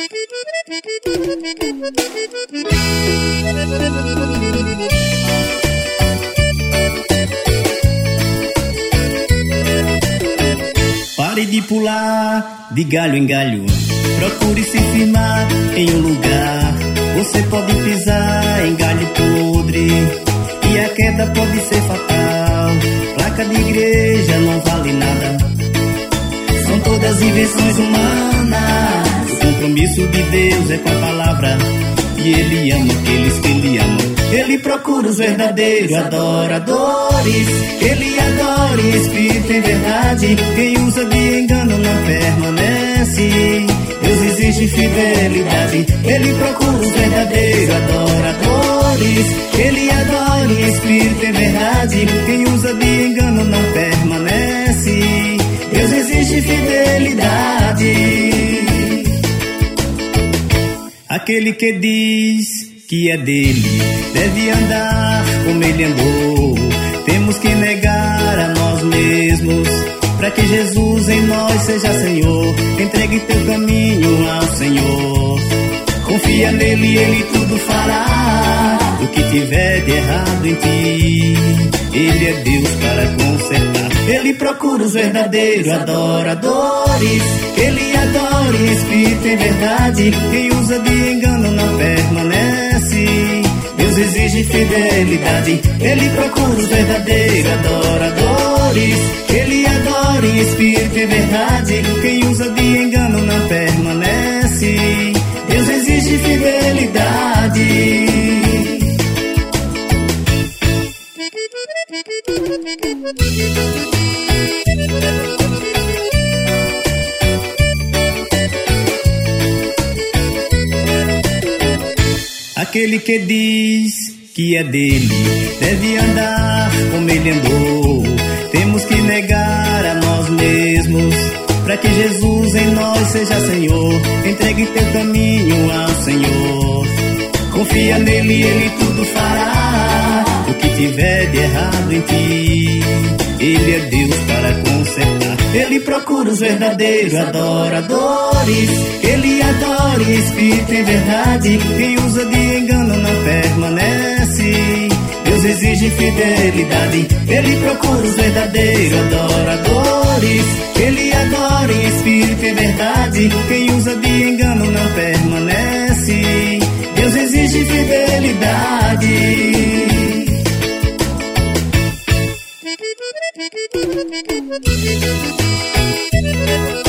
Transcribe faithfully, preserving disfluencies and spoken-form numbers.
Pare de pular de galho em galho, procure se firmar em um lugar. Você pode pisar em galho podre e a queda pode ser fatal. Placa de igreja não vale nada, são todas invenções humanas. O compromisso de Deus é com a palavra e Ele ama aqueles que Ele ama. Ele procura os verdadeiros adoradores. Ele adora em espírito e verdade. Quem usa de engano não permanece. Deus exige fidelidade. Ele procura os verdadeiros adoradores. Ele adora em espírito e verdade. Quem usa de engano não permanece. Deus exige fidelidade. Aquele que diz que é dele deve andar como ele andou. Temos que negar a nós mesmos para que Jesus em nós seja Senhor. Entregue teu caminho ao Senhor, confia nele e ele tudo fará. O que tiver de errado em ti, ele é Deus para consertar. Ele procura os verdadeiros adoradores. Ele adora em espírito e verdade. Quem usa de engano não permanece. Deus exige fidelidade. Ele procura os verdadeiros adoradores. Ele adora em espírito e verdade. Quem usa de engano não permanece. Deus exige fidelidade. Aquele que diz que é dele deve andar como ele andou. Temos que negar a nós mesmos para que Jesus em nós seja Senhor. Entregue teu caminho ao Senhor, confia nele e ele tudo fará. O que tiver de errado em ti, ele é Deus para consertar. Ele procura os verdadeiros adoradores. Ele adora em espírito e verdade. Quem usa de engano não permanece. Deus exige fidelidade. Ele procura os verdadeiros adoradores. Ele adora em espírito e verdade. Quem usa de engano não permanece. Deus exige fidelidade.